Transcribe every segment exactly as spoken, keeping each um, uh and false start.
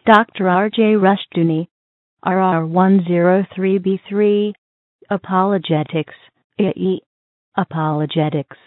Doctor R J Rushdoony, R R one oh three B three, Apologetics, I E, Apologetics.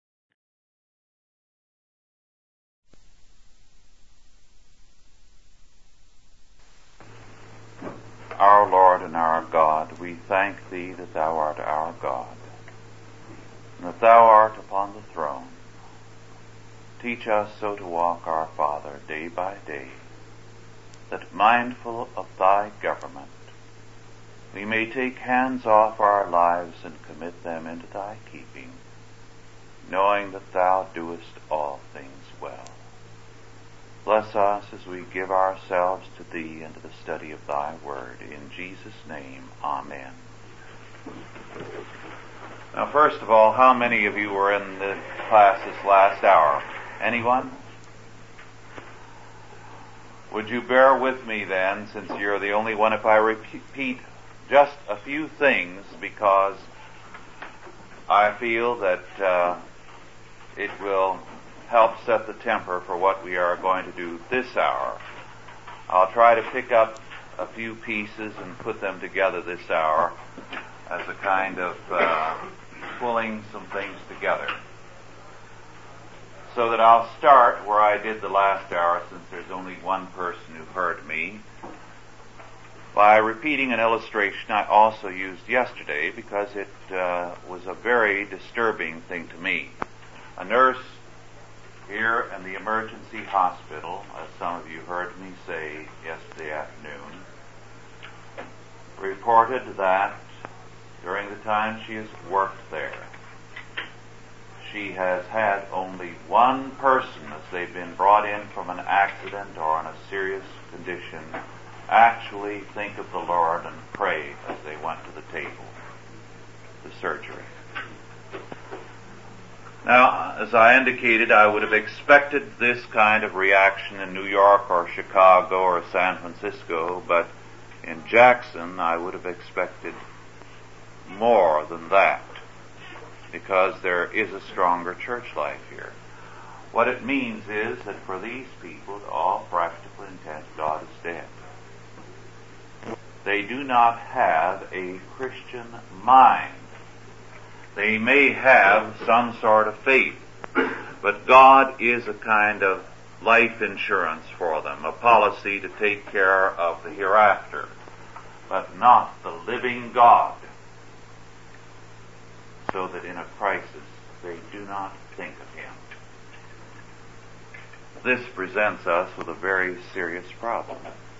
Our Lord and our God, we thank Thee that Thou art our God, and that Thou art upon the throne. Teach us so to walk, our Father, day by day, that mindful of Thy government, we may take hands off our lives and commit them into Thy keeping, knowing that Thou doest all things well. Bless us as we give ourselves to Thee and to the study of Thy Word. In Jesus' name, Amen. Now, first of all, how many of you were in the class this last hour? Anyone? Would you bear with me then, since you're the only one, if I repeat just a few things, because I feel that uh, it will help set the temper for what we are going to do this hour. I'll try to pick up a few pieces and put them together this hour as a kind of uh, pulling some things together. So that I'll start where I did the last hour, since there's only one person who heard me, by repeating an illustration I also used yesterday, because it uh, was a very disturbing thing to me. A nurse here in the emergency hospital, as some of you heard me say yesterday afternoon, reported that during the time she has worked there, she has had only one person, as they've been brought in from an accident or in a serious condition, actually think of the Lord and pray as they went to the table, the surgery. Now, as I indicated, I would have expected this kind of reaction in New York or Chicago or San Francisco, but in Jackson I would have expected more than that, because there is a stronger church life here. What it means is that for these people, to all practical intent, God is dead. They do not have a Christian mind. They may have some sort of faith, but God is a kind of life insurance for them, a policy to take care of the hereafter, but not the living God, so that in a crisis they do not think of Him. This presents us with a very serious problem.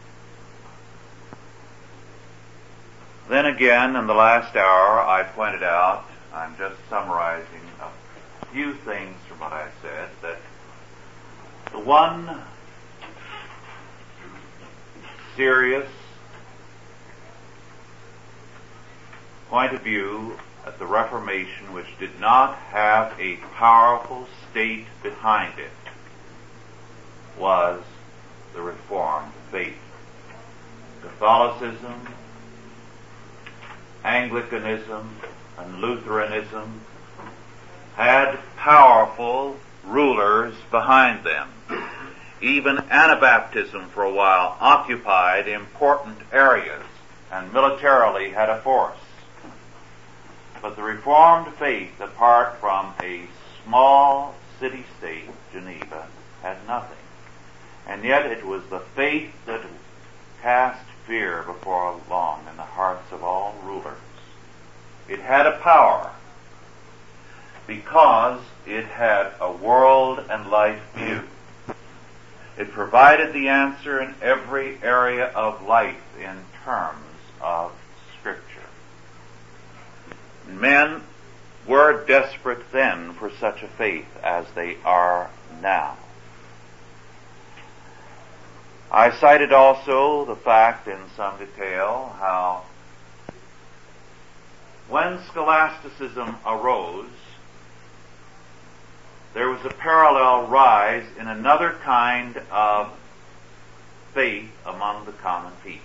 Then again, in the last hour, I pointed out, I'm just summarizing a few things from what I said, that the one serious point of view at the Reformation which did not have a powerful state behind it was the Reformed faith. Catholicism, Anglicanism, and Lutheranism had powerful rulers behind them. Even Anabaptism for a while occupied important areas and militarily had a force. But the Reformed faith, apart from a small city-state, Geneva, had nothing. And yet it was the faith that cast fear before long in the hearts of all rulers. It had a power because it had a world and life view. It provided the answer in every area of life in terms of Scripture. Men were desperate then for such a faith as they are now. I cited also the fact in some detail how when scholasticism arose, there was a parallel rise in another kind of faith among the common people.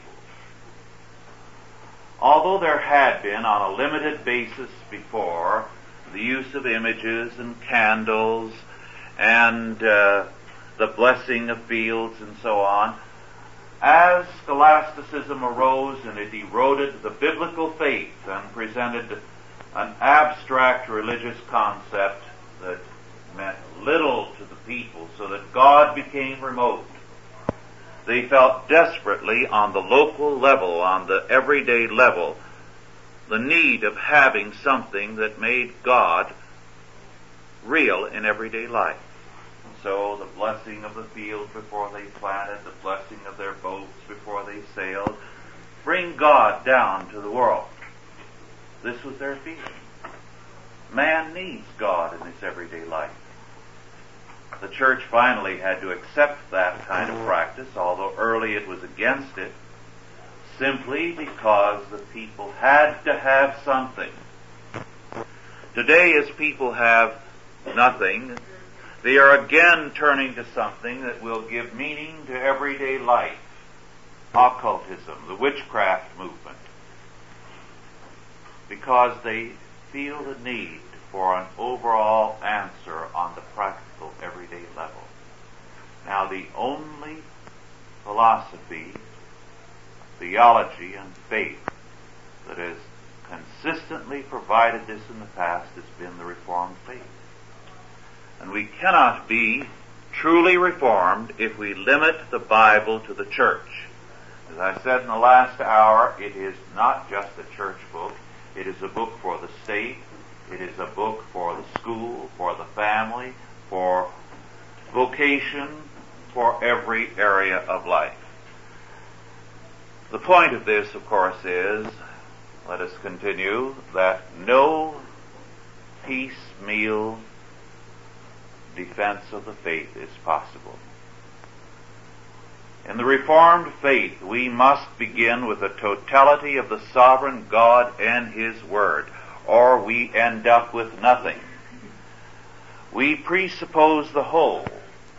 Although there had been, on a limited basis before, the use of images and candles and uh, the blessing of fields and so on, as scholasticism arose and it eroded the biblical faith and presented an abstract religious concept that meant little to the people, so that God became remote, they felt desperately on the local level, on the everyday level, the need of having something that made God real in everyday life. So the blessing of the field before they planted, the blessing of their boats before they sailed, bring God down to the world. This was their feeling. Man needs God in his everyday life. The church finally had to accept that kind of practice, although early it was against it, simply because the people had to have something. Today, as people have nothing, they are again turning to something that will give meaning to everyday life. Occultism, the witchcraft movement. Because they feel the need for an overall answer on the practical everyday level. Now, the only philosophy, theology, and faith that has consistently provided this in the past has been the Reformed faith. And we cannot be truly Reformed if we limit the Bible to the church. As I said in the last hour, it is not just a church book. It is a book for the state. It is a book for the school, for the family, for vocation, for every area of life. The point of this, of course, is, let us continue, that no piecemeal defense of the faith is possible. In the Reformed faith, we must begin with the totality of the sovereign God and His Word, or we end up with nothing. We presuppose the whole.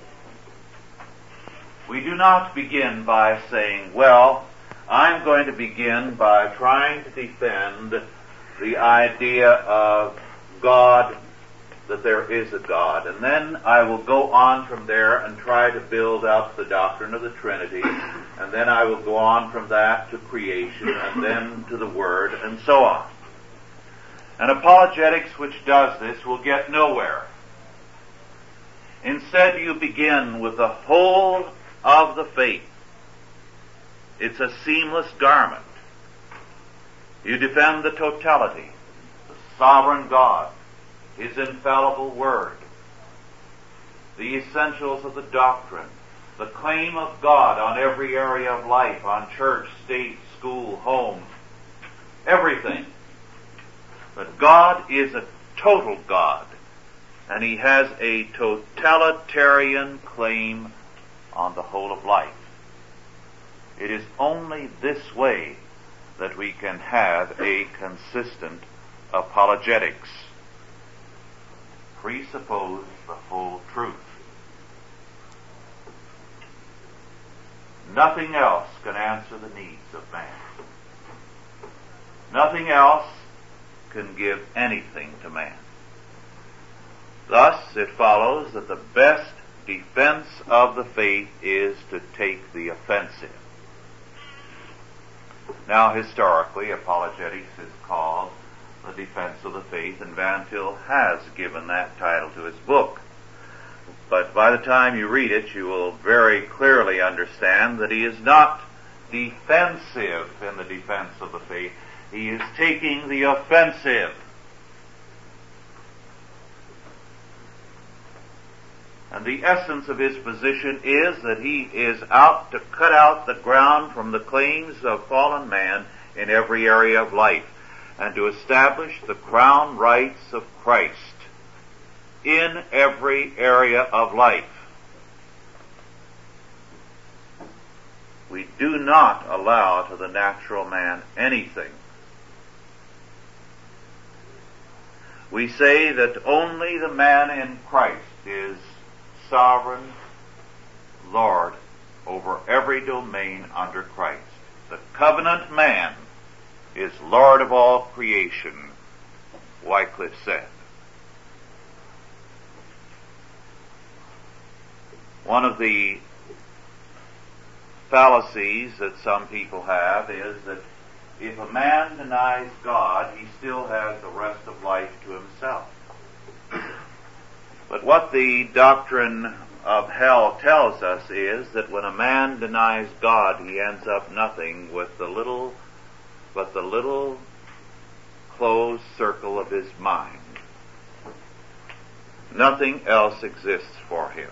We do not begin by saying, well, I'm going to begin by trying to defend the idea of God, that there is a God, and then I will go on from there and try to build up the doctrine of the Trinity, and then I will go on from that to creation, and then to the Word, and so on. And apologetics which does this will get nowhere. Instead, you begin with the whole of the faith. It's a seamless garment. You defend the totality, the sovereign God, His infallible Word, the essentials of the doctrine, the claim of God on every area of life, on church, state, school, home, everything. But God is a total God, and He has a totalitarian claim on the whole of life. It is only this way that we can have a consistent apologetics. Presuppose the whole truth. Nothing else can answer the needs of man. Nothing else can give anything to man. Thus, it follows that the best defense of the faith is to take the offensive. Now, historically, apologetics is called the defense of the faith, and Van Til has given that title to his book. But by the time you read it, you will very clearly understand that he is not defensive in the defense of the faith. He is taking the offensive. And the essence of his position is that he is out to cut out the ground from the claims of fallen man in every area of life, and to establish the crown rights of Christ in every area of life. We do not allow to the natural man anything. We say that only the man in Christ is sovereign Lord over every domain under Christ. The covenant man is Lord of all creation, Wycliffe said. One of the fallacies that some people have is that if a man denies God, he still has the rest of life to himself. But what the doctrine of hell tells us is that when a man denies God, he ends up nothing with the little, but the little closed circle of his mind. Nothing else exists for him.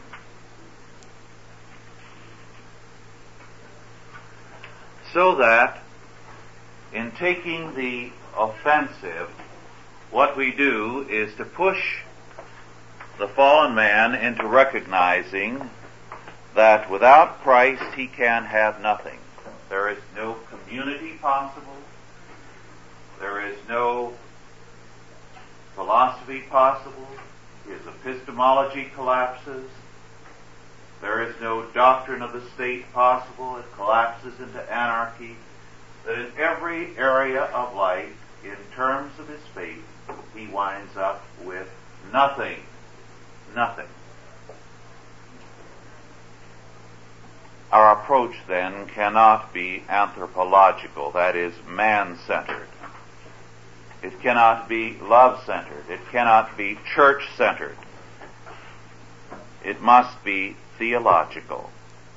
So that in taking the offensive, what we do is to push the fallen man into recognizing that without Christ he can have nothing. There is no community possible. There is no philosophy possible. His epistemology collapses. There is no doctrine of the state possible. It collapses into anarchy. That in every area of life, in terms of his faith, he winds up with nothing. Nothing. Our approach, then, cannot be anthropological, that is, man-centered. It cannot be love-centered. It cannot be church-centered. It must be theological.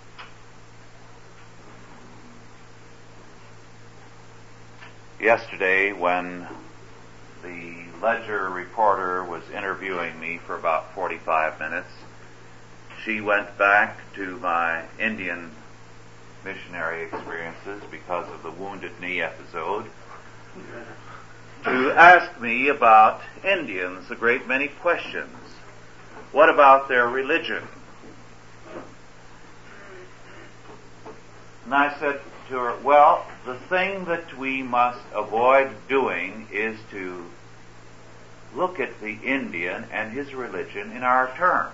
Yesterday, when the Ledger reporter was interviewing me for about forty-five minutes, she went back to my Indian missionary experiences because of the Wounded Knee episode to ask me about Indians a great many questions. What about their religion? And I said to her, well, the thing that we must avoid doing is to look at the Indian and his religion in our terms.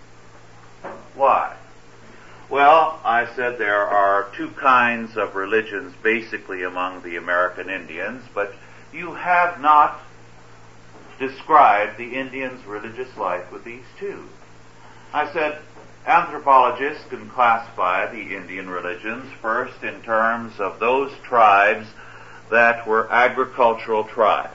Why? Well, I said there are two kinds of religions basically among the American Indians, but you have not described the Indians' religious life with these two. I said, anthropologists can classify the Indian religions first in terms of those tribes that were agricultural tribes.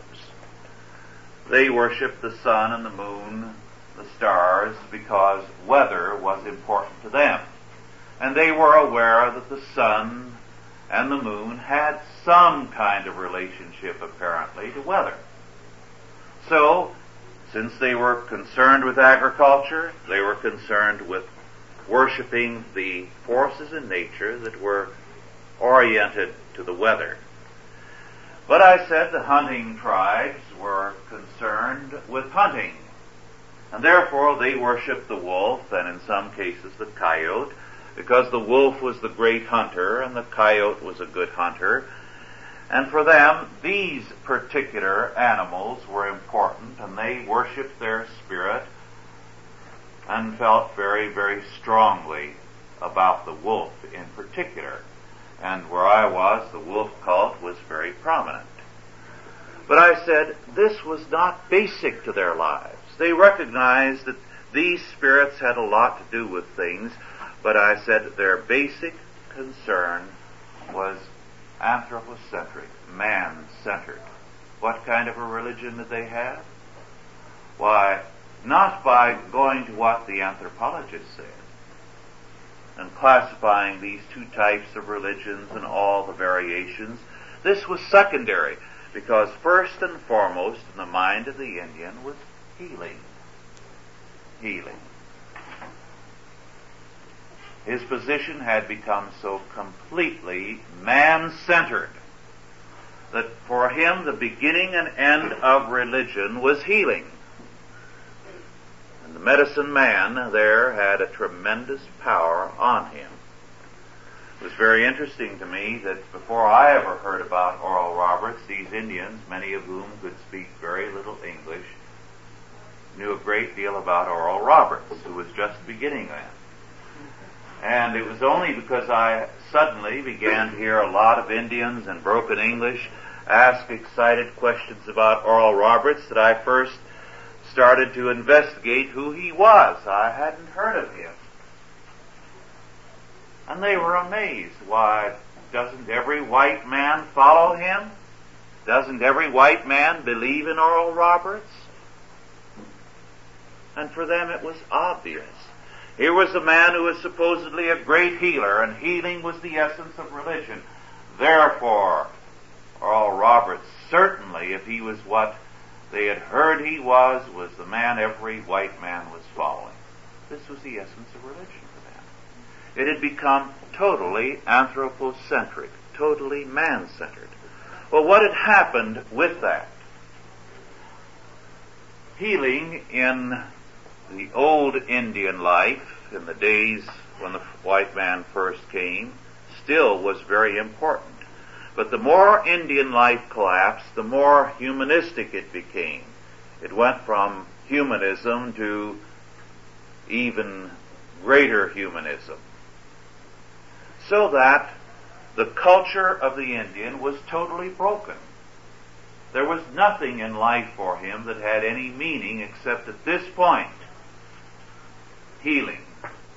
They worshiped the sun and the moon, the stars, because weather was important to them. And they were aware that the sun and the moon had some kind of relationship, apparently, to weather. So, since they were concerned with agriculture, they were concerned with worshiping the forces in nature that were oriented to the weather. But I said the hunting tribes were concerned with hunting, and therefore they worshiped the wolf, and in some cases the coyote, because the wolf was the great hunter and the coyote was a good hunter. And for them, these particular animals were important, and they worshiped their spirit and felt very, very strongly about the wolf in particular. And where I was, the wolf cult was very prominent. But I said this was not basic to their lives. They recognized that these spirits had a lot to do with things, but I said their basic concern was anthropocentric, man-centered. What kind of a religion did they have? Why, not by going to what the anthropologists said and classifying these two types of religions and all the variations. This was secondary, because first and foremost in the mind of the Indian was healing. Healing. His position had become so completely man-centered that for him the beginning and end of religion was healing. And the medicine man there had a tremendous power on him. It was very interesting to me that before I ever heard about Oral Roberts, these Indians, many of whom could speak very little English, knew a great deal about Oral Roberts, who was just beginning then. And it was only because I suddenly began to hear a lot of Indians in broken English ask excited questions about Oral Roberts that I first started to investigate who he was. I hadn't heard of him. And they were amazed. Why, doesn't every white man follow him? Doesn't every white man believe in Oral Roberts? And for them it was obvious. Here was a man who was supposedly a great healer, and healing was the essence of religion. Therefore, Oral Roberts, certainly, if he was what they had heard he was, was the man every white man was following. This was the essence of religion for them. It had become totally anthropocentric, totally man-centered. Well, what had happened with that? Healing in the old Indian life, in the days when the white man first came, still was very important. But the more Indian life collapsed, the more humanistic it became. It went from humanism to even greater humanism. So that the culture of the Indian was totally broken. There was nothing in life for him that had any meaning except at this point, healing.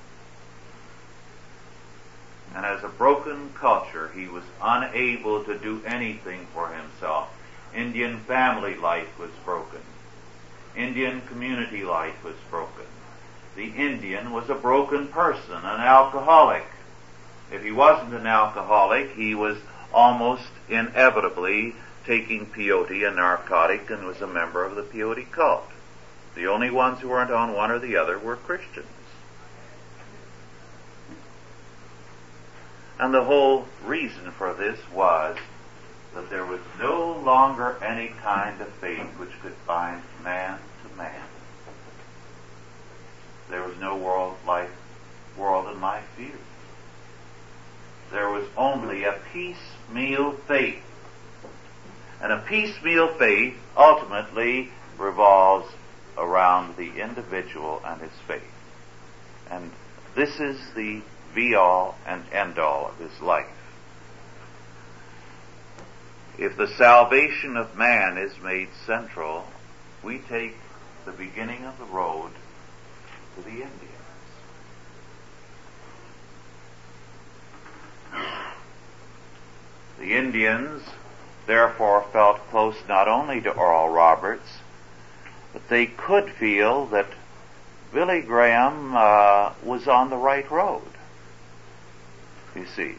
And as a broken culture, he was unable to do anything for himself. Indian family life was broken. Indian community life was broken. The Indian was a broken person, an alcoholic. If he wasn't an alcoholic, he was almost inevitably taking peyote, a narcotic, and was a member of the peyote cult. The only ones who weren't on one or the other were Christians. And the whole reason for this was that there was no longer any kind of faith which could bind man to man. There was no world life, world and life view. There was only a piecemeal faith. And a piecemeal faith ultimately revolves around the individual and his faith. And this is the be-all and end-all of his life. If the salvation of man is made central, we take the beginning of the road to the Indians. The Indians, therefore, felt close not only to Oral Roberts, but they could feel that Billy Graham uh, was on the right road. You see,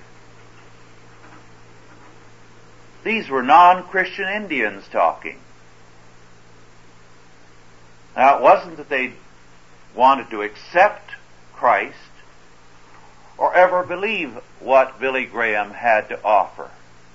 these were non-Christian Indians talking. Now, it wasn't that they wanted to accept Christ or ever believe what Billy Graham had to offer.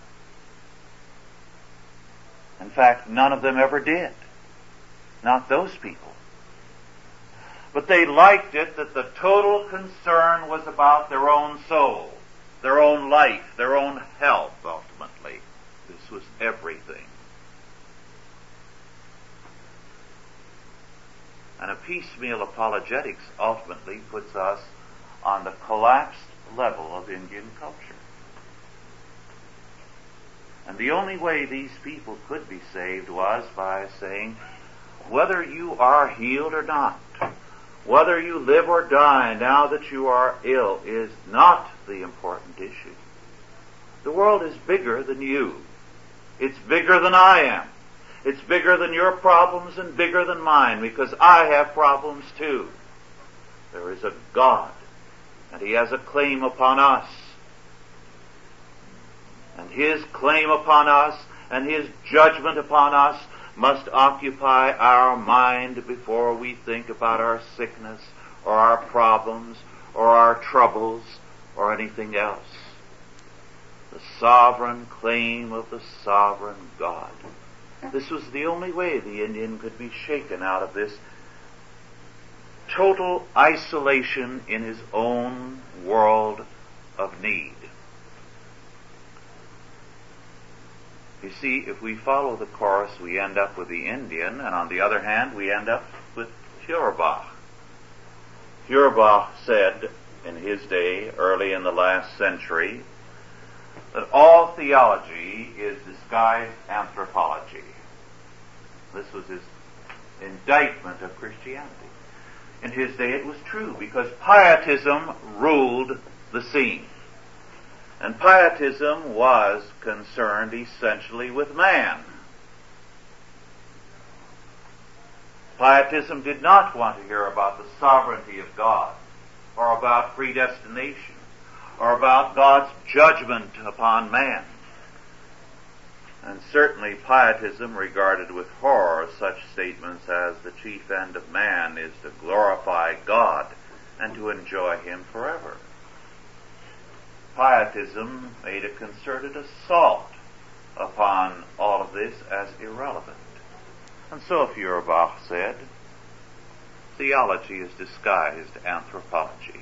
In fact, none of them ever did. Not those people. But they liked it that the total concern was about their own soul, their own life, their own health, ultimately. This was everything. And a piecemeal apologetics ultimately puts us on the collapsed level of Indian culture. And the only way these people could be saved was by saying, whether you are healed or not, whether you live or die now that you are ill, is not the important issue. The world is bigger than you. It's bigger than I am. It's bigger than your problems and bigger than mine, because I have problems too. There is a God, and He has a claim upon us. And His claim upon us and His judgment upon us must occupy our mind before we think about our sickness or our problems or our troubles or anything else. The sovereign claim of the sovereign God. This was the only way the Indian could be shaken out of this total isolation in his own world of need. You see, if we follow the course, we end up with the Indian, and on the other hand, we end up with Feuerbach. Feuerbach said in his day, early in the last century, that all theology is disguised anthropology. This was his indictment of Christianity. In his day it was true, because pietism ruled the scene. And pietism was concerned essentially with man. Pietism did not want to hear about the sovereignty of God, or about predestination, or about God's judgment upon man. And certainly pietism regarded with horror such statements as the chief end of man is to glorify God and to enjoy Him forever. Pietism made a concerted assault upon all of this as irrelevant. And so Feuerbach said, theology is disguised anthropology.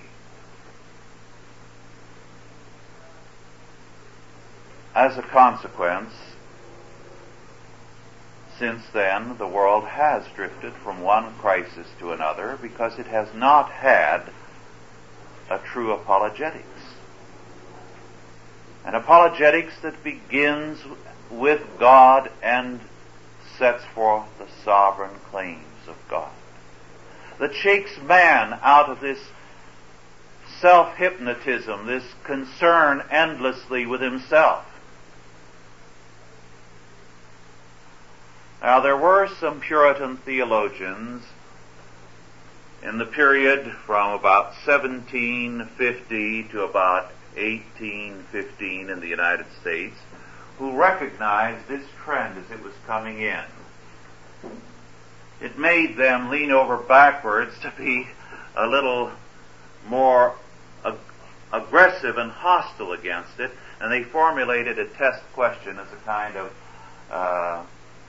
As a consequence, since then, the world has drifted from one crisis to another because it has not had a true apologetics. An apologetics that begins with God and sets forth the sovereign claims of God. That shakes man out of this self-hypnotism, this concern endlessly with himself. Now, there were some Puritan theologians in the period from about seventeen fifty to about eighteen fifteen in the United States who recognized this trend as it was coming in. It made them lean over backwards to be a little more ag- aggressive and hostile against it, and they formulated a test question as a kind of uh,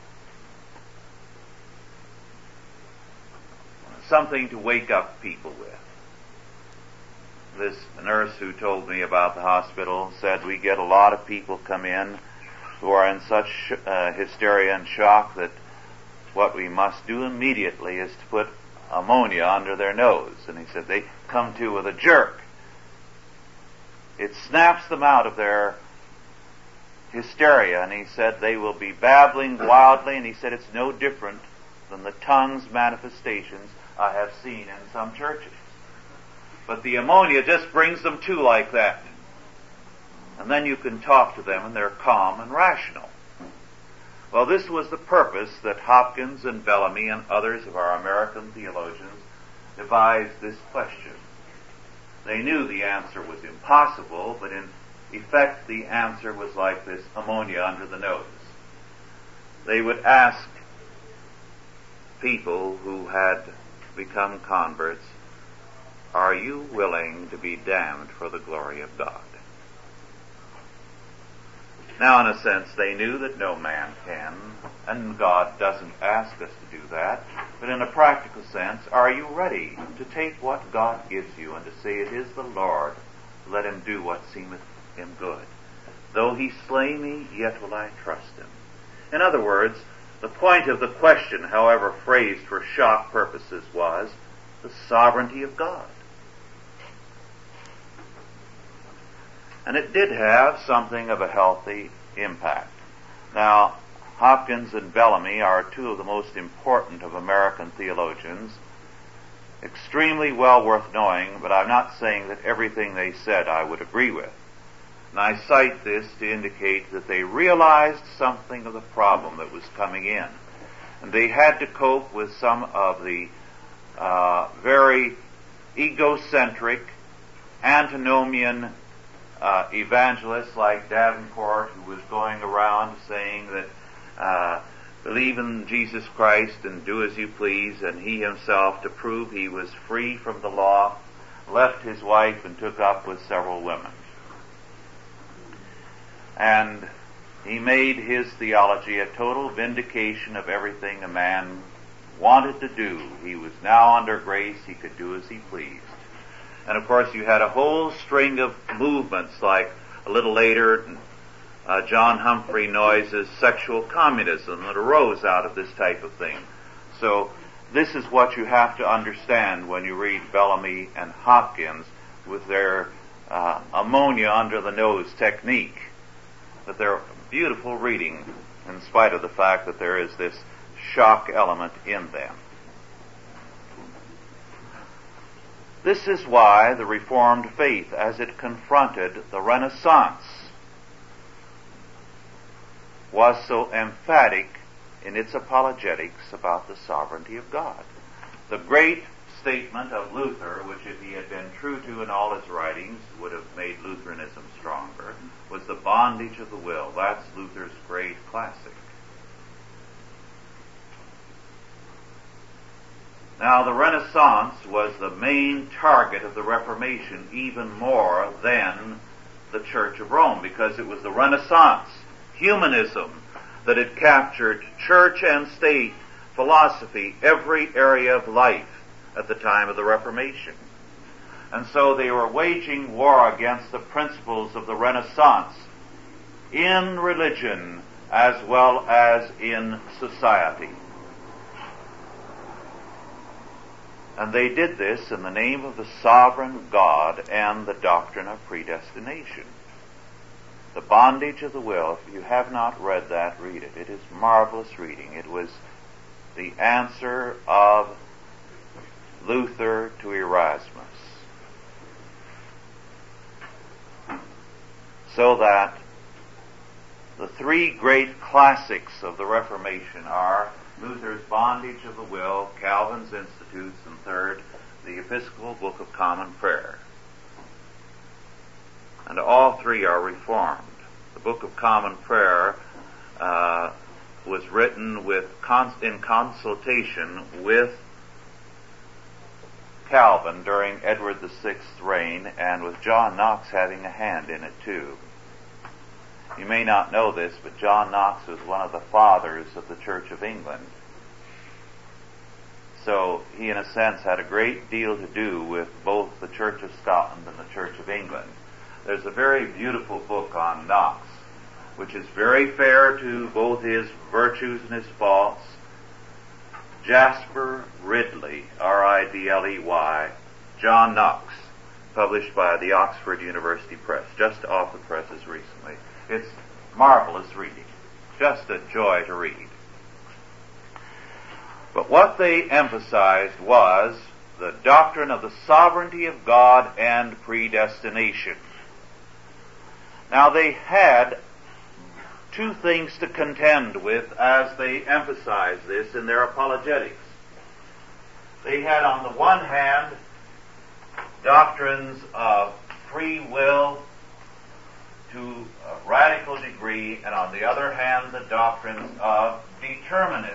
something to wake up people with. This nurse who told me about the hospital said, we get a lot of people come in who are in such uh, hysteria and shock that what we must do immediately is to put ammonia under their nose. And he said they come to with a jerk. It snaps them out of their hysteria, and he said they will be babbling wildly, and he said it's no different than the tongues manifestations I have seen in some churches. But the ammonia just brings them to like that. And then you can talk to them and they're calm and rational. Well, this was the purpose that Hopkins and Bellamy and others of our American theologians devised this question. They knew the answer was impossible, but in effect the answer was like this ammonia under the nose. They would ask people who had become converts, are you willing to be damned for the glory of God? Now, in a sense, they knew that no man can, and God doesn't ask us to do that. But in a practical sense, are you ready to take what God gives you and to say, it is the Lord, let him do what seemeth him good. Though he slay me, yet will I trust him. In other words, the point of the question, however phrased for shock purposes, was the sovereignty of God. And it did have something of a healthy impact. Now, Hopkins and Bellamy are two of the most important of American theologians, extremely well worth knowing, but I'm not saying that everything they said I would agree with. And I cite this to indicate that they realized something of the problem that was coming in. And they had to cope with some of the uh, very egocentric, antinomian Uh, evangelists like Davenport, who was going around saying that uh, believe in Jesus Christ and do as you please, and he himself, to prove he was free from the law, left his wife and took up with several women. And he made his theology a total vindication of everything a man wanted to do. He was now under grace, he could do as he pleased. And of course you had a whole string of movements, like a little later uh, John Humphrey Noyes' sexual communism that arose out of this type of thing. So this is what you have to understand when you read Bellamy and Hopkins with their uh, ammonia under the nose technique, that they're beautiful reading in spite of the fact that there is this shock element in them. This is why the Reformed faith, as it confronted the Renaissance, was so emphatic in its apologetics about the sovereignty of God. The great statement of Luther, which if he had been true to in all his writings would have made Lutheranism stronger, was the bondage of the will. That's Luther's great classic. Now, the Renaissance was the main target of the Reformation even more than the Church of Rome, because it was the Renaissance, humanism, that had captured church and state, philosophy, every area of life at the time of the Reformation. And so they were waging war against the principles of the Renaissance in religion as well as in society. And they did this in the name of the sovereign God and the doctrine of predestination. The bondage of the will. If you have not read that, read it. It is marvelous reading. It was the answer of Luther to Erasmus. So that the three great classics of the Reformation are Luther's Bondage of the Will, Calvin's Institutes, and third, the Episcopal Book of Common Prayer. And all three are reformed. The Book of Common Prayer uh, was written with cons- in consultation with Calvin during Edward the Sixth's reign, and with John Knox having a hand in it too. You may not know this, but John Knox was one of the fathers of the Church of England. So he, in a sense, had a great deal to do with both the Church of Scotland and the Church of England. There's a very beautiful book on Knox, which is very fair to both his virtues and his faults. Jasper Ridley, R I D L E Y, John Knox, published by the Oxford University Press, just off the presses recently. It's marvelous reading, just a joy to read. But what they emphasized was the doctrine of the sovereignty of God and predestination. Now, they had two things to contend with as they emphasized this in their apologetics. They had, on the one hand, doctrines of free will to a radical degree, and on the other hand, the doctrines of determinism.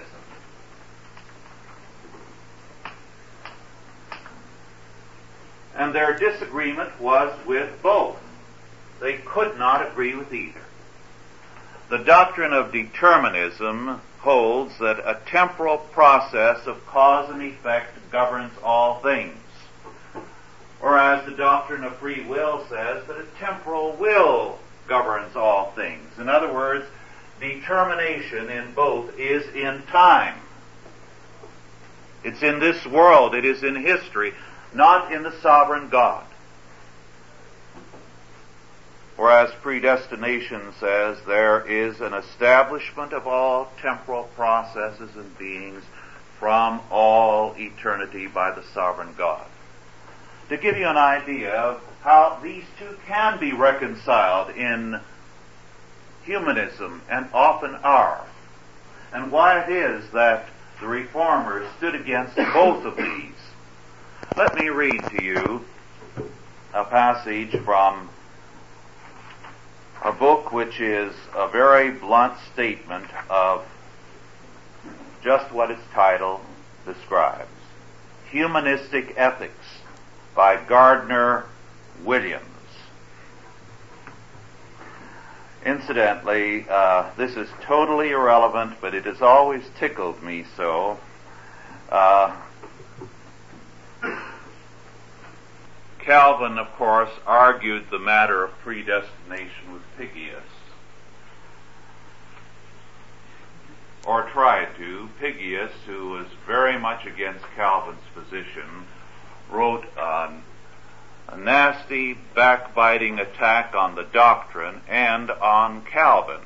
And their disagreement was with both. They could not agree with either. The doctrine of determinism holds that a temporal process of cause and effect governs all things, whereas the doctrine of free will says that a temporal will governs all things. In other words, determination in both is in time. It's in this world, it is in history, not in the sovereign God. Whereas predestination says there is an establishment of all temporal processes and beings from all eternity by the sovereign God. To give you an idea of how these two can be reconciled in humanism, and often are, and why it is that the Reformers stood against both of these, let me read to you a passage from a book which is a very blunt statement of just what its title describes. Humanistic Ethics by Gardner Williams. Incidentally, uh, this is totally irrelevant, but it has always tickled me so. Uh, Calvin, of course, argued the matter of predestination with Pyggius, or tried to. Pyggius, who was very much against Calvin's position, wrote an, a nasty, backbiting attack on the doctrine and on Calvin.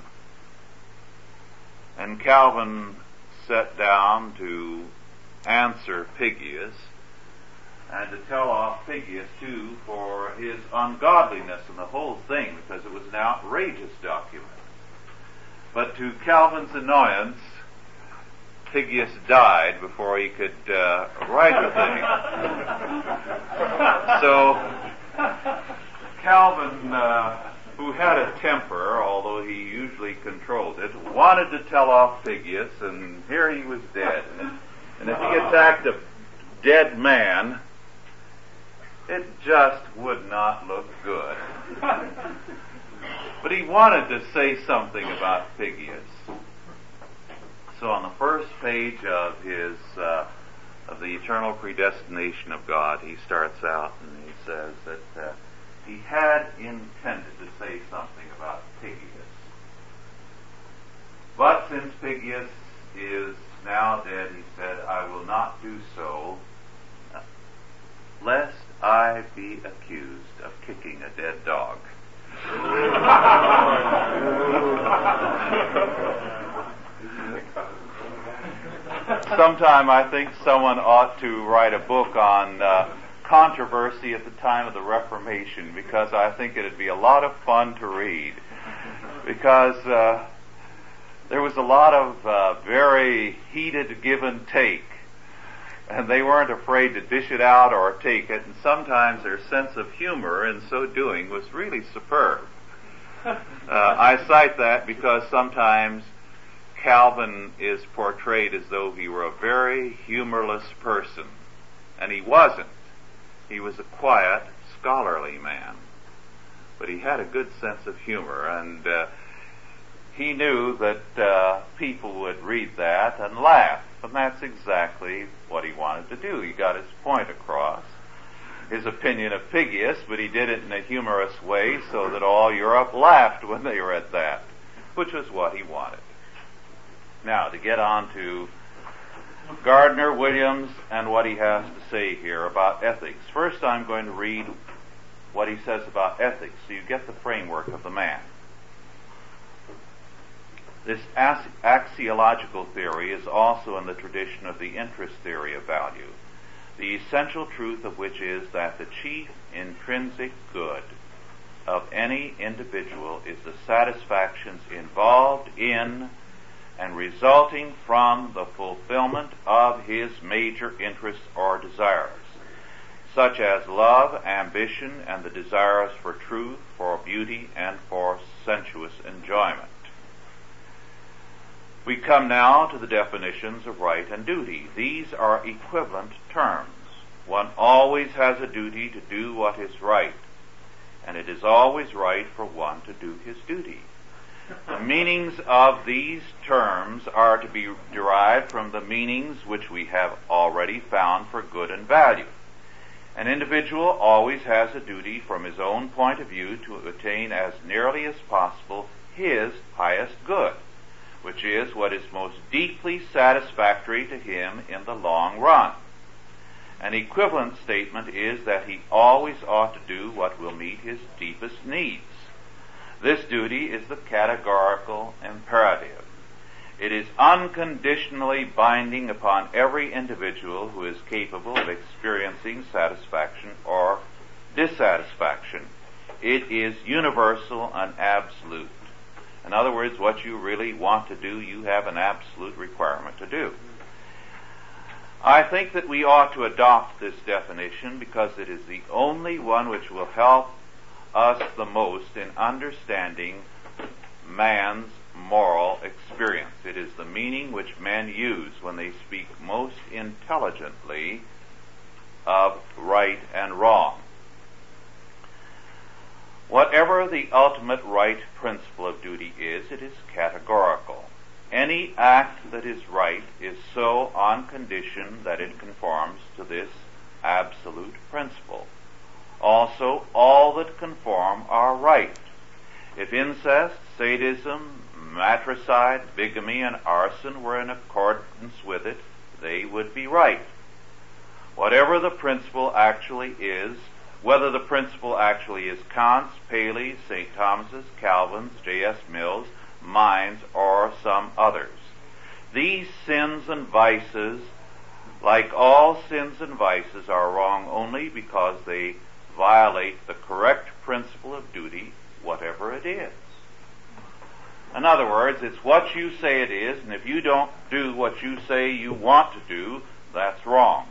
And Calvin sat down to answer Pyggius, and to tell off Pygius, too, for his ungodliness in the whole thing, because it was an outrageous document. But to Calvin's annoyance, Pygius died before he could uh, write the thing. So Calvin, uh, who had a temper, although he usually controlled it, wanted to tell off Pygius, and here he was dead. And if he attacked a dead man, it just would not look good. But he wanted to say something about Pygius. So on the first page of his uh, of the eternal predestination of God, he starts out and he says that uh, he had intended to say something about Pygius. But since Pygius is now dead, he said, I will not do so, lest I be accused of kicking a dead dog. Sometime I think someone ought to write a book on uh, controversy at the time of the Reformation, because I think it'd be a lot of fun to read. Because uh, there was a lot of uh, very heated give and take, and they weren't afraid to dish it out or take it, and sometimes their sense of humor in so doing was really superb. Uh, I cite that because sometimes Calvin is portrayed as though he were a very humorless person, and he wasn't. He was a quiet, scholarly man, but he had a good sense of humor, and uh, he knew that uh, people would read that and laugh, and that's exactly what he wanted to do. He got his point across, his opinion of Pygius, but he did it in a humorous way so that all Europe laughed when they read that, which was what he wanted. Now, to get on to Gardner Williams and what he has to say here about ethics. First, I'm going to read what he says about ethics so you get the framework of the man. This axiological theory is also in the tradition of the interest theory of value, the essential truth of which is that the chief intrinsic good of any individual is the satisfactions involved in and resulting from the fulfillment of his major interests or desires, such as love, ambition, and the desires for truth, for beauty, and for sensuous enjoyment. We come now to the definitions of right and duty. These are equivalent terms. One always has a duty to do what is right, and it is always right for one to do his duty. The meanings of these terms are to be derived from the meanings which we have already found for good and value. An individual always has a duty from his own point of view to attain as nearly as possible his highest good, which is what is most deeply satisfactory to him in the long run. An equivalent statement is that he always ought to do what will meet his deepest needs. This duty is the categorical imperative. It is unconditionally binding upon every individual who is capable of experiencing satisfaction or dissatisfaction. It is universal and absolute. In other words, what you really want to do, you have an absolute requirement to do. I think that we ought to adopt this definition because it is the only one which will help us the most in understanding man's moral experience. It is the meaning which men use when they speak most intelligently of right and wrong. Whatever the ultimate right principle of duty is, it is categorical. Any act that is right is so on condition that it conforms to this absolute principle. Also, all that conform are right. If incest, sadism, matricide, bigamy, and arson were in accordance with it, they would be right. Whatever the principle actually is, whether the principle actually is Kant's, Paley's, Saint Thomas's, Calvin's, J S Mill's, mine's, or some others, these sins and vices like all sins and vices, are wrong only because they violate the correct principle of duty, whatever it is. In other words, it's what you say it is, and if you don't do what you say you want to do, that's wrong.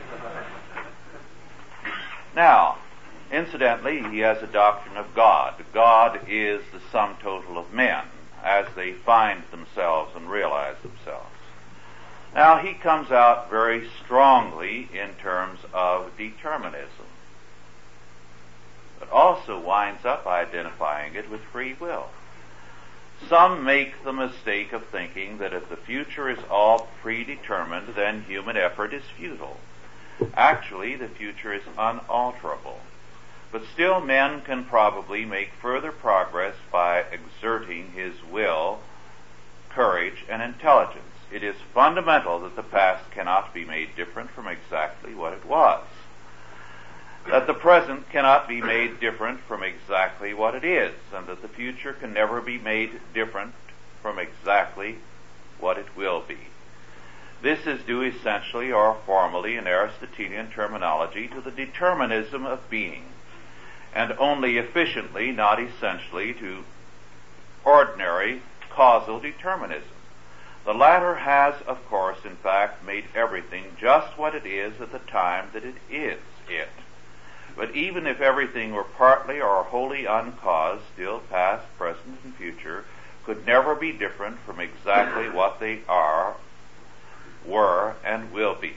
Now, incidentally, he has a doctrine of God. God is the sum total of men as they find themselves and realize themselves. Now, he comes out very strongly in terms of determinism, but also winds up identifying it with free will. Some make the mistake of thinking that if the future is all predetermined, then human effort is futile. Actually, the future is unalterable. But still, men can probably make further progress by exerting his will, courage, and intelligence. It is fundamental that the past cannot be made different from exactly what it was, that the present cannot be made different from exactly what it is, and that the future can never be made different from exactly what it will be. This is due essentially or formally in Aristotelian terminology to the determinism of being, and only efficiently, not essentially, to ordinary causal determinism. The latter has, of course, in fact, made everything just what it is at the time that it is it. But even if everything were partly or wholly uncaused, still past, present, and future could never be different from exactly what they are, were, and will be.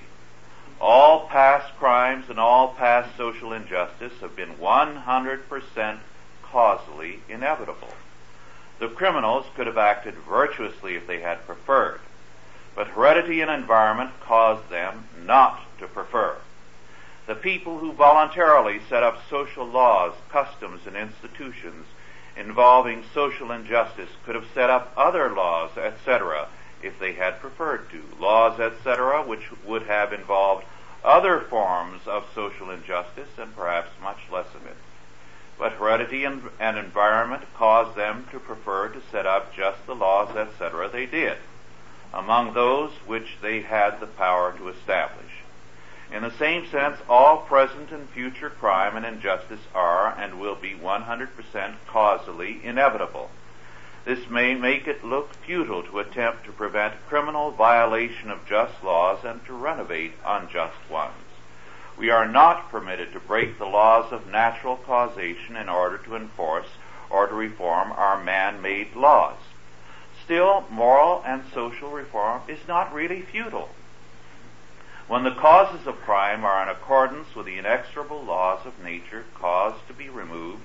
All past crimes and all past social injustice have been one hundred percent causally inevitable. The criminals could have acted virtuously if they had preferred, but heredity and environment caused them not to prefer. The people who voluntarily set up social laws, customs, and institutions involving social injustice could have set up other laws, et cetera, if they had preferred to. Laws, et cetera, which would have involved other forms of social injustice and perhaps much less of it. But heredity and, and environment caused them to prefer to set up just the laws, et cetera they did, among those which they had the power to establish. In the same sense, all present and future crime and injustice are and will be one hundred percent causally inevitable. This may make it look futile to attempt to prevent criminal violation of just laws and to renovate unjust ones. We are not permitted to break the laws of natural causation in order to enforce or to reform our man-made laws. Still, moral and social reform is not really futile. When the causes of crime are in accordance with the inexorable laws of nature caused to be removed,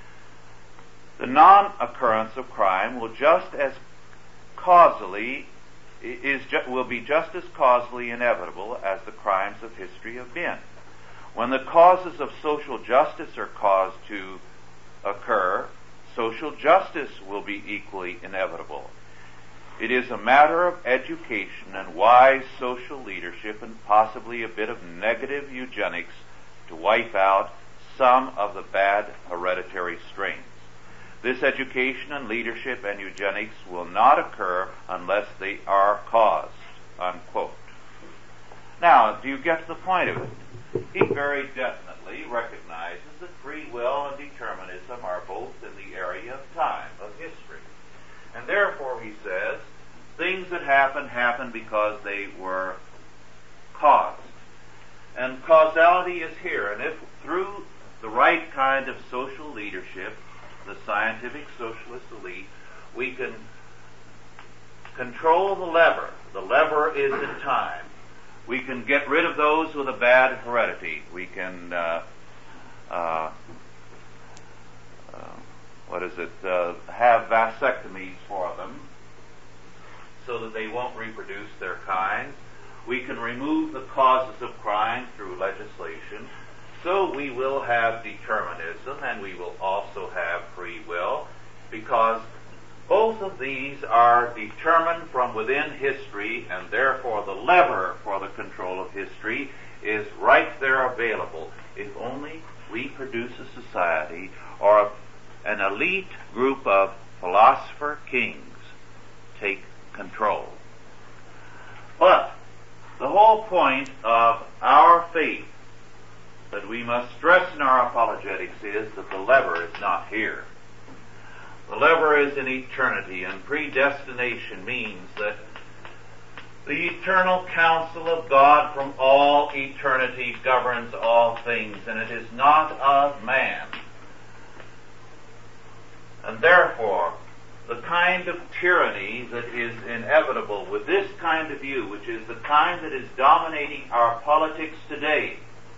the non-occurrence of crime will just as causally is ju- will be just as causally inevitable as the crimes of history have been. When the causes of social justice are caused to occur, social justice will be equally inevitable. It is a matter of education and wise social leadership and possibly a bit of negative eugenics to wipe out some of the bad hereditary strains. This education and leadership and eugenics will not occur unless they are caused, unquote. Now, do you get the point of it? He very definitely recognizes that free will and determinism are both in the area of time, of history. And therefore, he says, things that happen, happen because they were caused. And causality is here. And if through the right kind of social leadership, the scientific socialist elite, we can control the lever. The lever is in time. We can get rid of those with a bad heredity. We can, uh, uh, uh, what is it, uh, have vasectomies for them so that they won't reproduce their kind. We can remove the causes of crime through legislation. So we will have determinism and we will also have free will, because both of these are determined from within history, and therefore the lever for the control of history is right there available if only we produce a society or an elite group of philosopher kings take control. But The whole point of our faith that we must stress in our apologetics is that the lever is not here. The lever is in eternity, and predestination means that the eternal counsel of God from all eternity governs all things, and it is not of man. And therefore, the kind of tyranny that is inevitable with this kind of view, which is the kind that is dominating our politics today,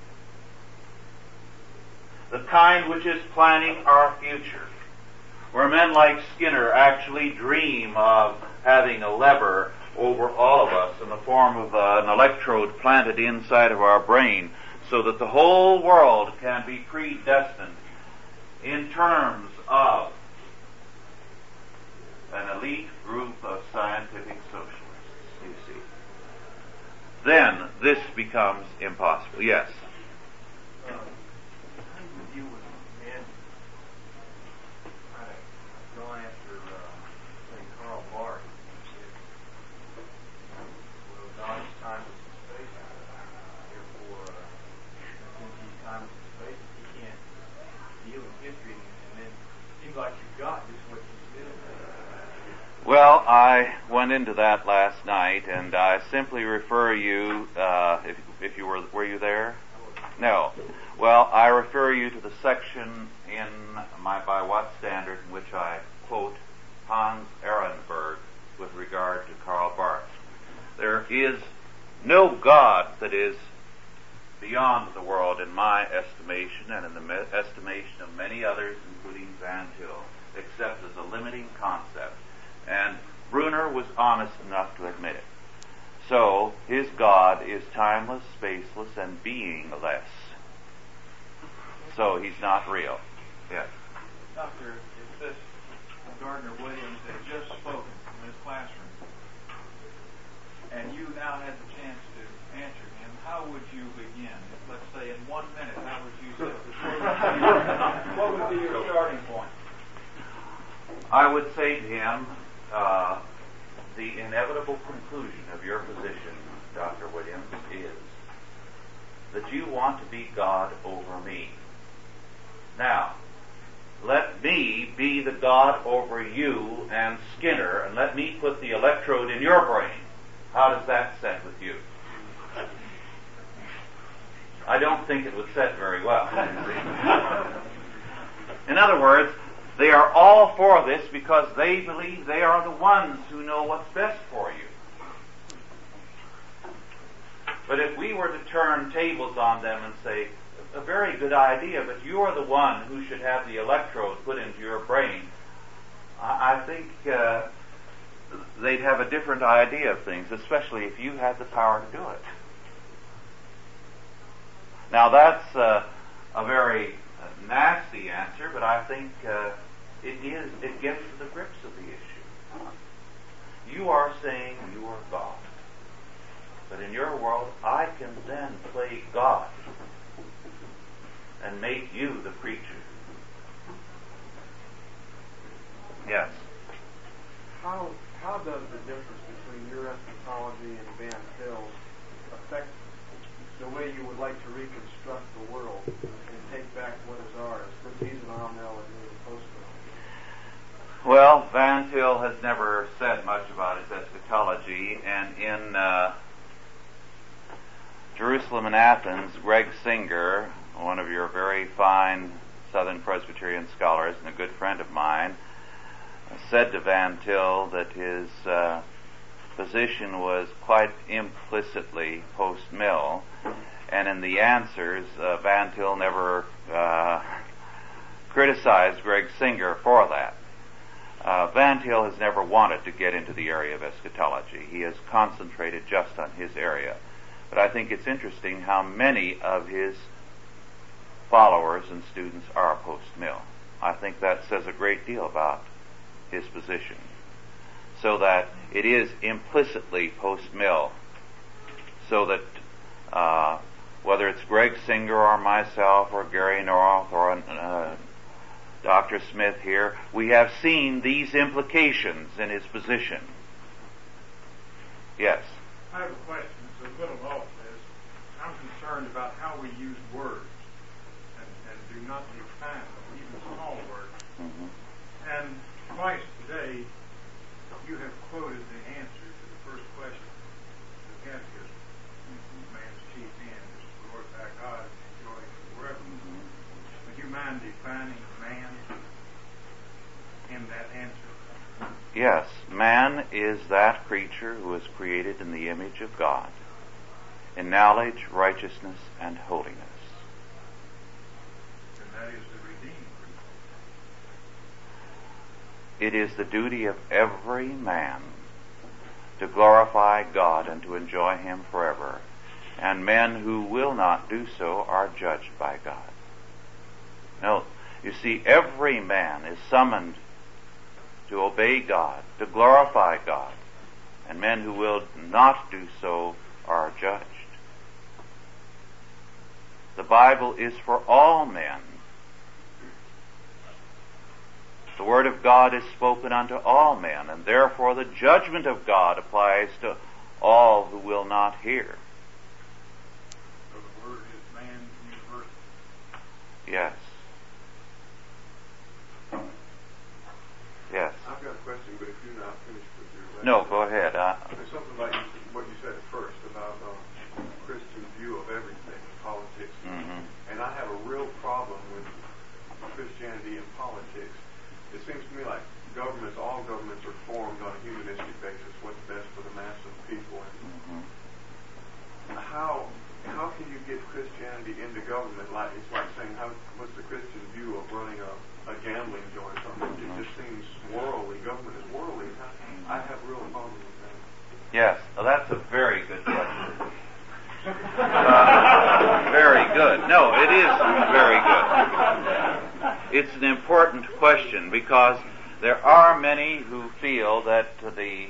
the kind which is planning our future, where men like Skinner actually dream of having a lever over all of us in the form of uh, an electrode planted inside of our brain so that the whole world can be predestined in terms of an elite group of scientific socialists, you see. Then this becomes impossible. Yes? Uh, how do you deal with men kind of going after, uh, say, Karl Barth? Well, God's time is in space. Therefore, uh, since he's time is in space, he can't deal with history. And then it seems like you've got just what you said. Well, I went into that last night, and I simply refer you, uh, if, if you were, were you there? No. Well, I refer you to the section in my By What Standard in which I quote Hans Ehrenberg with regard to Karl Barth. There is no God that is beyond the world in my estimation and in the me- estimation of many others, including Van Til, except as a limiting concept. And Brunner was honest enough to admit it. So, his God is timeless, spaceless, and beingless. So, he's not real. Yes? Doctor, if this Gardner Williams had just spoken in his classroom, and you now had the chance to answer him, how would you begin? If, let's say, in one minute, how would you set the story? What would be your starting point? I would say to him, uh, the inevitable conclusion of your position, Doctor Williams, is that you want to be God over me. Now, let me be the God over you and Skinner, and let me put the electrode in your brain. How does that set with you? I don't think it would set very well. In other words, they are all for this because they believe they are the ones who know what's best for you. But if we were to turn tables on them and say, a very good idea, but you're the one who should have the electrode put into your brain, I, I think uh, they'd have a different idea of things, especially if you had the power to do it. Now that's uh, a very uh, nasty answer, but I think uh, it is. It gets to the grips of the issue. You are saying you are God, but in your world, I can then play God and make you the creature. Yes. How how does the difference between your eschatology and Van Til's affect the way you would like to reconstruct the world and take back what is ours? Because he's an Amel and you're a post-mill. Well, Van Til has never said much about his eschatology, and in uh, Jerusalem and Athens, Greg Singer, one of your very fine Southern Presbyterian scholars and a good friend of mine, said to Van Til that his uh, position was quite implicitly post-mill, and in the answers, uh, Van Til never uh, criticized Greg Singer for that. Uh, Van Til has never wanted to get into the area of eschatology. He has concentrated just on his area. But I think it's interesting how many of his followers and students are post-mill. I think that says a great deal about his position. So that it is implicitly post-mill. So that uh, whether it's Greg Singer or myself or Gary North or uh, Doctor Smith here, we have seen these implications in his position. Yes? I have a question. So little off this. I'm concerned about how we use words and, and do not define them, even small words. Mm-hmm. And twice today, you have quoted the answer to the first question of the catechism. Mm-hmm. Man's chief end is to glorify God and enjoy Him forever. Mm-hmm. Would you mind defining man in that answer? Yes, man is that creature who is created in the image of God, in knowledge, righteousness, and holiness. And that is the redeemed creature. It is the duty of every man to glorify God and to enjoy Him forever, and men who will not do so are judged by God. Now, you see, every man is summoned to obey God, to glorify God, and men who will not do so are judged. The Bible is for all men. The Word of God is spoken unto all men, and therefore the judgment of God applies to all who will not hear. So the Word is man universal. Yes. Yes. I've got a question, but if you're not finished with your lesson. No, go ahead. Uh, There's something about you, what you said at first about uh, Christian view of everything, politics. mm-hmm. And I have a real problem with Christianity and politics. It seems to me like governments, all governments are formed on a humanistic basis, what's best for the mass of people. And Mm-hmm. how how can you get Christianity into government? Like it's like saying, how what's the Christian view of running a, a gambling joint or something? It just seems worldly. Government is worldly. I, I have real problems with that. Yes, well, that's a very good question. Uh, very good. No, it is very good. It's an important question because there are many who feel that the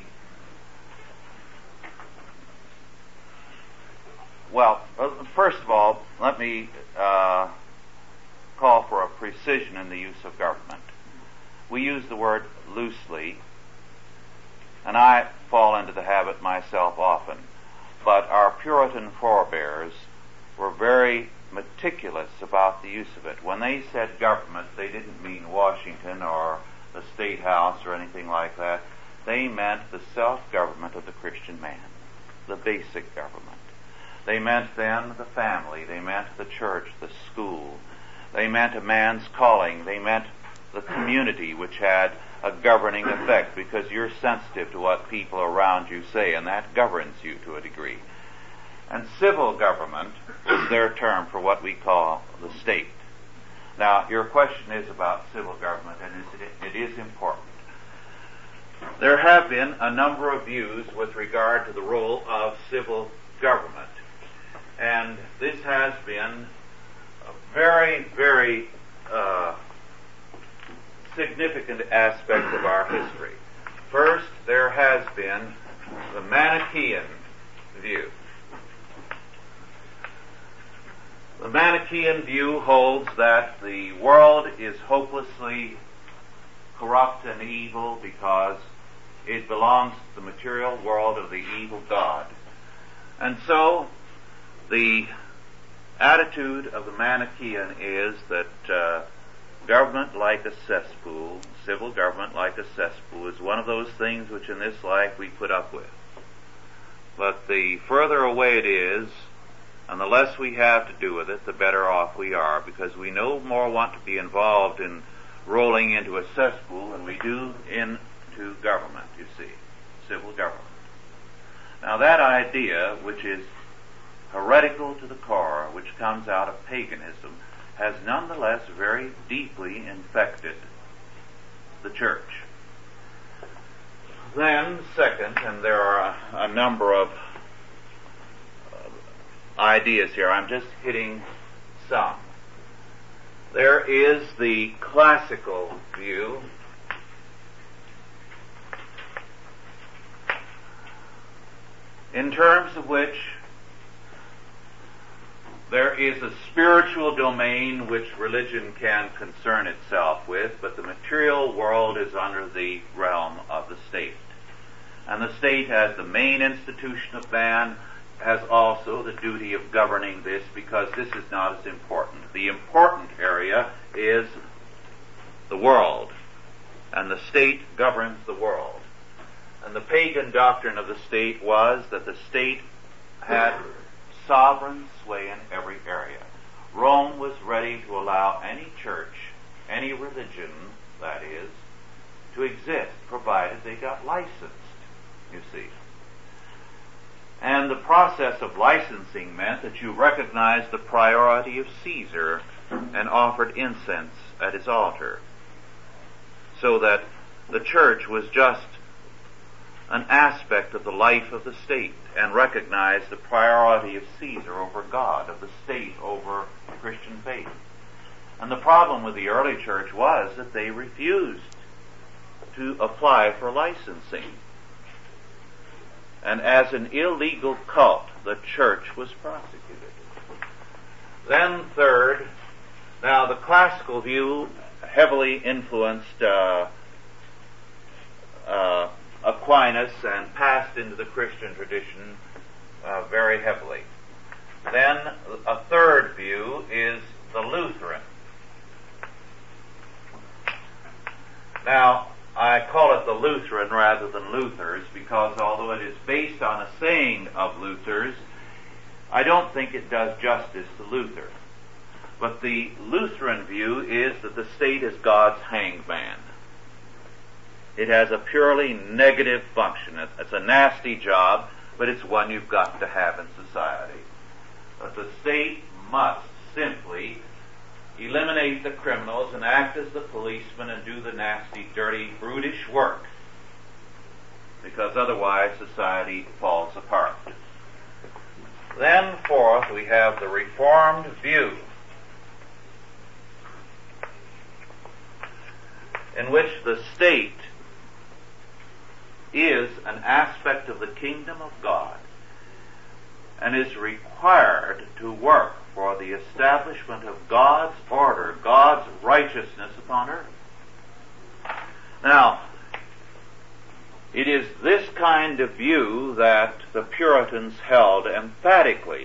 well, first of all, let me uh, call for a precision in the use of government. We use the word loosely, and I fall into the habit myself often. But our Puritan forebears were very meticulous about the use of it. When they said government, they didn't mean Washington or the State House or anything like that. They meant the self-government of the Christian man, the basic government. They meant then the family. They meant the church, the school. They meant a man's calling. They meant the community, which had a governing effect because you're sensitive to what people around you say, and that governs you to a degree. And civil government is their term for what we call the state. Now, your question is about civil government, and it is important. There have been a number of views with regard to the role of civil government, and this has been a very, very uh, significant aspect of our history. First, there has been the Manichaean view. The Manichaean view holds that the world is hopelessly corrupt and evil because it belongs to the material world of the evil God. And so, the attitude of the Manichaean is that uh, government like a cesspool, civil government like a cesspool, is one of those things which in this life we put up with. But the further away it is, and the less we have to do with it, the better off we are, because we no more want to be involved in rolling into a cesspool than we do into government, you see, civil government. Now that idea, which is heretical to the core, which comes out of paganism, has nonetheless very deeply infected the church. Then, second, and there are a, a number of uh, ideas here, I'm just hitting some. There is the classical view, in terms of which there is a spiritual domain which religion can concern itself with, but the material world is under the realm of the state. And the state, as the main institution of man, has also the duty of governing this, because this is not as important. The important area is the world, and the state governs the world. And the pagan doctrine of the state was that the state had sovereign sway in every area. Rome was ready to allow any church, any religion, that is, to exist, provided they got licensed, you see. And the process of licensing meant that you recognized the priority of Caesar and offered incense at his altar, so that the church was just an aspect of the life of the state and recognized the priority of Caesar over God, of the state over Christian faith. And the problem with the early church was that they refused to apply for licensing. And as an illegal cult, the church was prosecuted. Then third, now the classical view heavily influenced uh, uh, Aquinas and passed into the Christian tradition uh, very heavily. Then a third view is the Lutheran. Now, I call it the Lutheran rather than Luther's because although it is based on a saying of Luther's, I don't think it does justice to Luther. But the Lutheran view is that the state is God's hangman. It has a purely negative function. It's a nasty job, but it's one you've got to have in society. But the state must simply eliminate the criminals and act as the policeman and do the nasty, dirty, brutish work, because otherwise society falls apart. Then, fourth, we have the Reformed view, in which the state is an aspect of the kingdom of God and is required to work for the establishment of God's order, God's righteousness upon earth. Now, it is this kind of view that the Puritans held emphatically.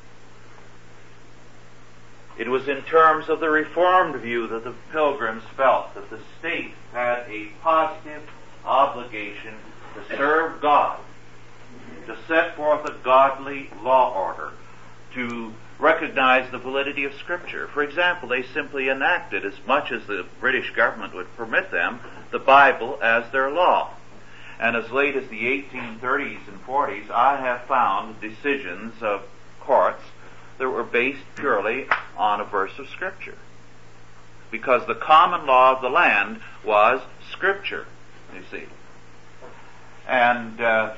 It was in terms of the Reformed view that the Pilgrims felt that the state had a positive obligation to serve God, to set forth a godly law order, to recognize the validity of Scripture. For example, they simply enacted, as much as the British government would permit them, the Bible as their law. And as late as the eighteen thirties and forties, I have found decisions of courts that were based purely on a verse of Scripture, because the common law of the land was Scripture, you see. And uh,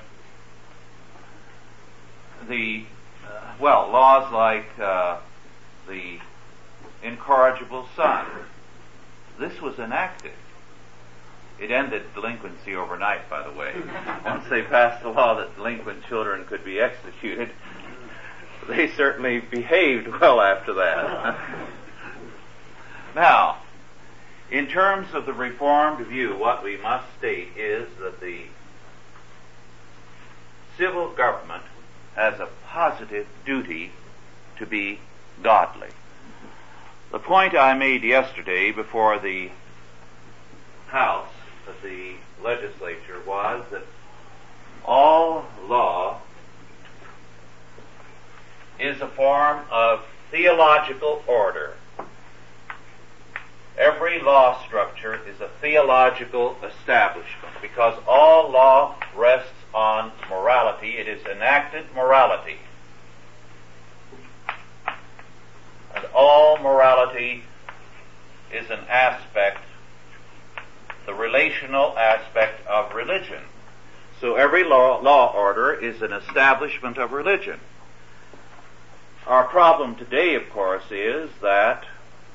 the uh, well, laws like uh, the incorrigible son, this was enacted. It ended delinquency overnight, by the way. Once they passed the law that delinquent children could be executed, they certainly behaved well after that. Now, in terms of the Reformed view, what we must state is that the civil government has a positive duty to be godly. The point I made yesterday before the House, that the legislature, was that all law is a form of theological order. Every law structure is a theological establishment, because all law rests on morality. It is enacted morality. And all morality is an aspect, the relational aspect of religion. So every law, law order is an establishment of religion. Our problem today, of course, is that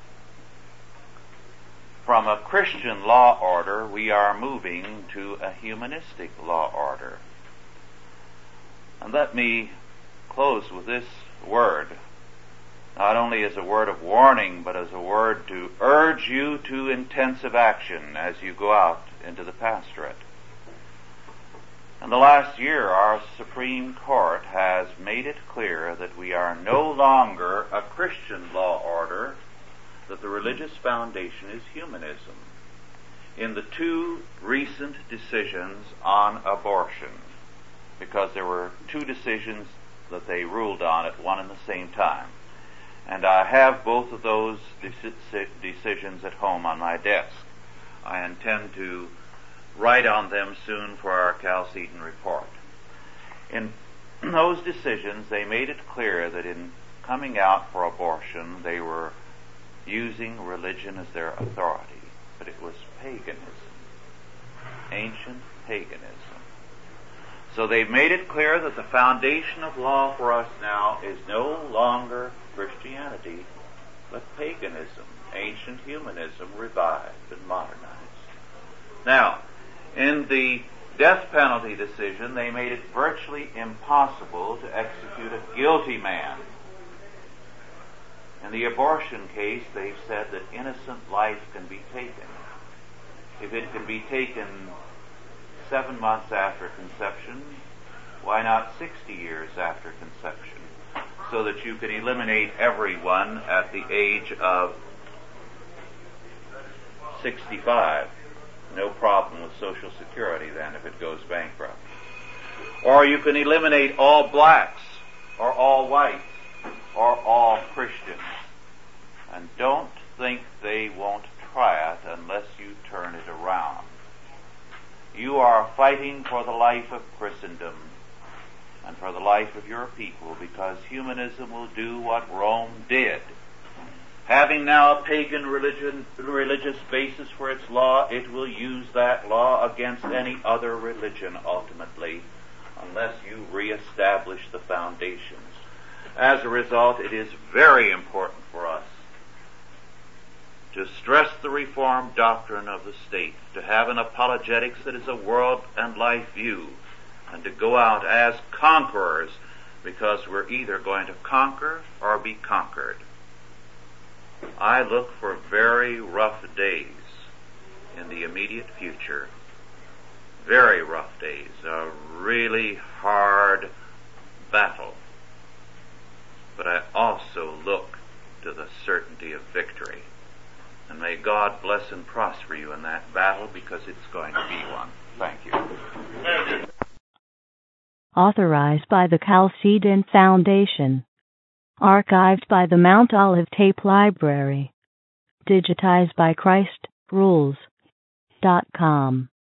from a Christian law order, we are moving to a humanistic law order. And let me close with this word, not only as a word of warning, but as a word to urge you to intensive action as you go out into the pastorate. And In the last year, our Supreme Court has made it clear that we are no longer a Christian law order, that the religious foundation is humanism. In the two recent decisions on abortion, because there were two decisions that they ruled on at one and the same time, and I have both of those decisions at home on my desk. I intend to write on them soon for our Chalcedon report. In those decisions, they made it clear that in coming out for abortion, they were using religion as their authority, but it was paganism, ancient paganism. So they've made it clear that the foundation of law for us now is no longer Christianity, but paganism, ancient humanism revived and modernized. Now, in the death penalty decision, they made it virtually impossible to execute a guilty man. In the abortion case, they've said that innocent life can be taken. If it can be taken seven months after conception, why not sixty years after conception, so that you can eliminate everyone at the age of sixty-five. No problem with Social Security then if it goes bankrupt. Or you can eliminate all blacks, or all whites, or all Christians. And don't think they won't try it unless you turn it around. You are fighting for the life of Christendom and for the life of your people, because humanism will do what Rome did. Having now a pagan religion, religious basis for its law, it will use that law against any other religion ultimately, unless you reestablish the foundations. As a result, it is very important for us to stress the Reformed doctrine of the state, to have an apologetics that is a world and life view, and to go out as conquerors, because we're either going to conquer or be conquered. I look for very rough days in the immediate future. Very rough days, a really hard battle. But I also look to the certainty of victory. And may God bless and prosper you in that battle, because it's going to be one. Thank you. Authorized by the Chalcedon Foundation. Archived by the Mount Olive Tape Library. Digitized by Christ Rules dot com.